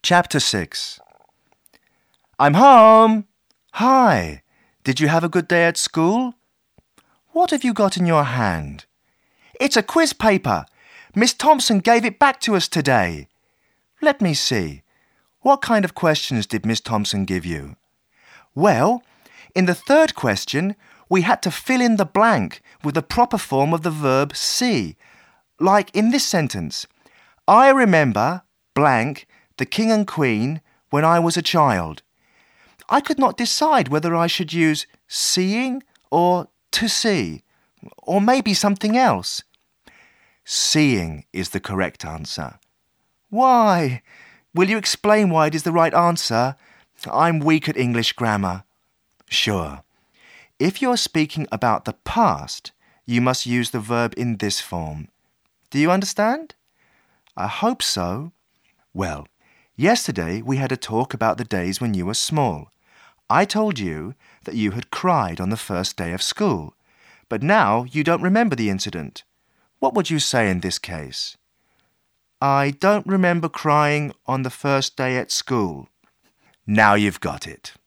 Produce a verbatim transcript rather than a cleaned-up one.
Chapter six. I'm home. Hi. Did you have a good day at school? What have you got in your hand? It's a quiz paper. Miss Thompson gave it back to us today. Let me see. What kind of questions did Miss Thompson give you? Well, in the third question, we had to fill in the blank with the proper form of the verb see. Like in this sentence, I remember blank the king and queen when I was a child. I could not decide whether I should use seeing or to see, or maybe something else. Seeing is the correct answer. Why? Will you explain why it is the right answer? I'm weak at English grammar. Sure. If you're speaking about the past, you must use the verb in this form. Do you understand? I hope so. Well, yesterday we had a talk about the days when you were small. I told you that you had cried on the first day of school, but now you don't remember the incident. What would you say in this case? I don't remember crying on the first day at school. Now you've got it.